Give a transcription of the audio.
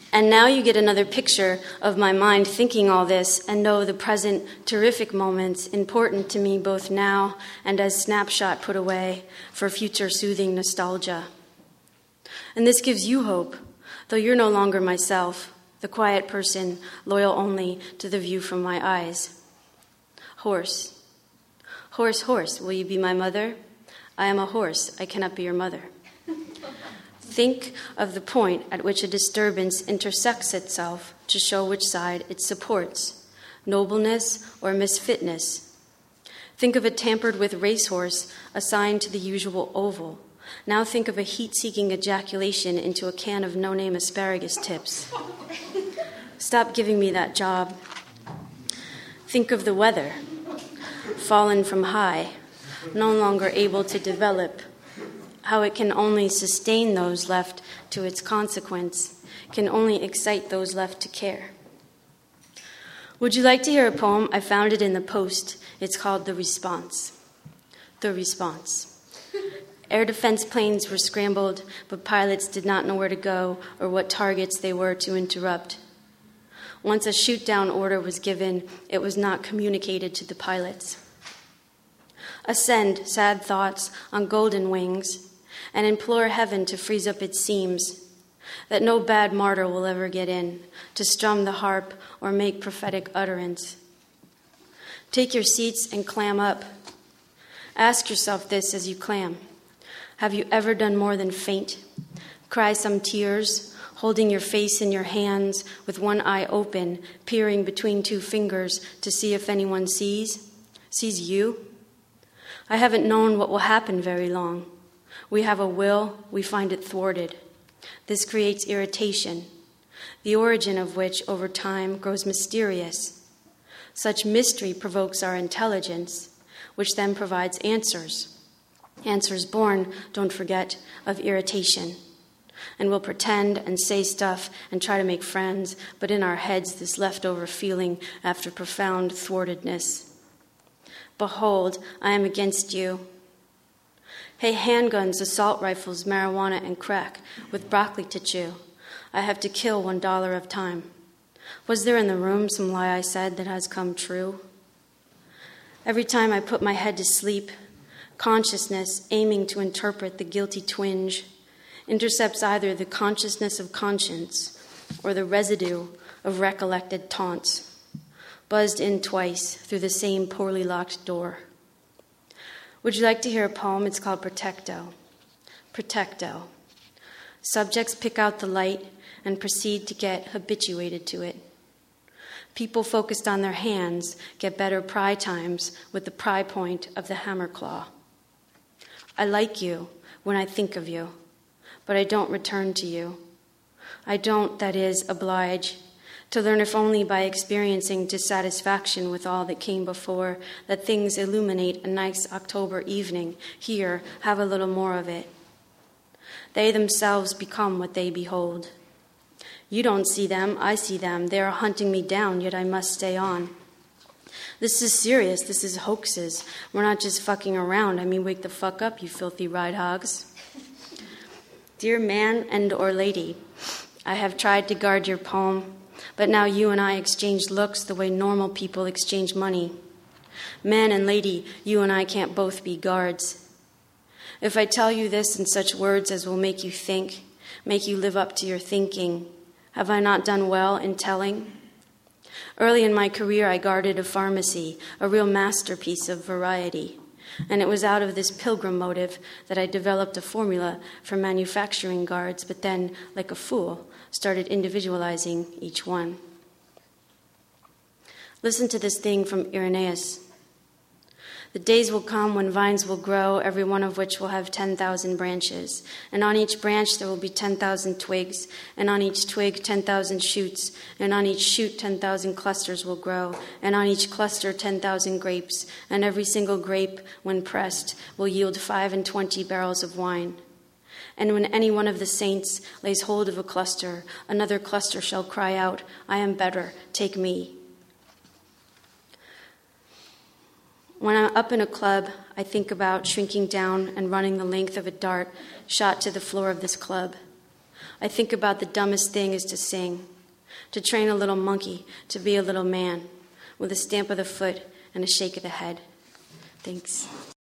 And now you get another picture of my mind thinking all this and know the present terrific moments important to me both now and as snapshot put away for future soothing nostalgia. And this gives you hope, though you're no longer myself, the quiet person loyal only to the view from my eyes. Horse. Horse, horse, will you be my mother? I am a horse, I cannot be your mother. Think of the point at which a disturbance intersects itself to show which side it supports, nobleness or misfitness. Think of a tampered with racehorse assigned to the usual oval. Now think of a heat-seeking ejaculation into a can of no-name asparagus tips. Stop giving me that job. Think of the weather, fallen from high, no longer able to develop, how it can only sustain those left to its consequence, can only excite those left to care. Would you like to hear a poem? I found it in the Post. It's called The Response. The Response. Air defense planes were scrambled, but pilots did not know where to go or what targets they were to interrupt. Once a shoot-down order was given, it was not communicated to the pilots. Ascend, sad thoughts, on golden wings, and implore heaven to freeze up its seams, that no bad martyr will ever get in, to strum the harp or make prophetic utterance. Take your seats and clam up. Ask yourself this as you clam. Have you ever done more than faint? Cry some tears, holding your face in your hands with one eye open, peering between two fingers to see if anyone sees you? I haven't known what will happen very long. We have a will, we find it thwarted. This creates irritation, the origin of which over time grows mysterious. Such mystery provokes our intelligence, which then provides answers. Answers born, don't forget, of irritation. And we'll pretend and say stuff and try to make friends, but in our heads this leftover feeling after profound thwartedness. Behold, I am against you. Hey, handguns, assault rifles, marijuana, and crack, with broccoli to chew. I have to kill $1 of time. Was there in the room some lie I said that has come true? Every time I put my head to sleep, consciousness, aiming to interpret the guilty twinge, intercepts either the consciousness of conscience or the residue of recollected taunts, buzzed in twice through the same poorly locked door. Would you like to hear a poem? It's called Protecto. Protecto. Subjects pick out the light and proceed to get habituated to it. People focused on their hands get better pry times with the pry point of the hammer claw. I like you when I think of you, but I don't return to you. I don't, that is, oblige, to learn if only by experiencing dissatisfaction with all that came before, that things illuminate a nice October evening. Here, have a little more of it. They themselves become what they behold. You don't see them, I see them. They are hunting me down, yet I must stay on. This is serious, this is hoaxes. We're not just fucking around. I mean, wake the fuck up, you filthy ride hogs. Dear man and or lady, I have tried to guard your poem, but now you and I exchange looks the way normal people exchange money. Man and lady, you and I can't both be guards. If I tell you this in such words as will make you think, make you live up to your thinking, have I not done well in telling? Early in my career, I guarded a pharmacy, a real masterpiece of variety. And it was out of this pilgrim motive that I developed a formula for manufacturing guards, but then, like a fool, started individualizing each one. Listen to this thing from Irenaeus. The days will come when vines will grow, every one of which will have 10,000 branches. And on each branch there will be 10,000 twigs, and on each twig 10,000 shoots, and on each shoot 10,000 clusters will grow, and on each cluster 10,000 grapes, and every single grape, when pressed, will yield 25 barrels of wine. And when any one of the saints lays hold of a cluster, another cluster shall cry out, I am better, take me. When I'm up in a club, I think about shrinking down and running the length of a dart shot to the floor of this club. I think about the dumbest thing is to sing, to train a little monkey to be a little man, with a stamp of the foot and a shake of the head. Thanks.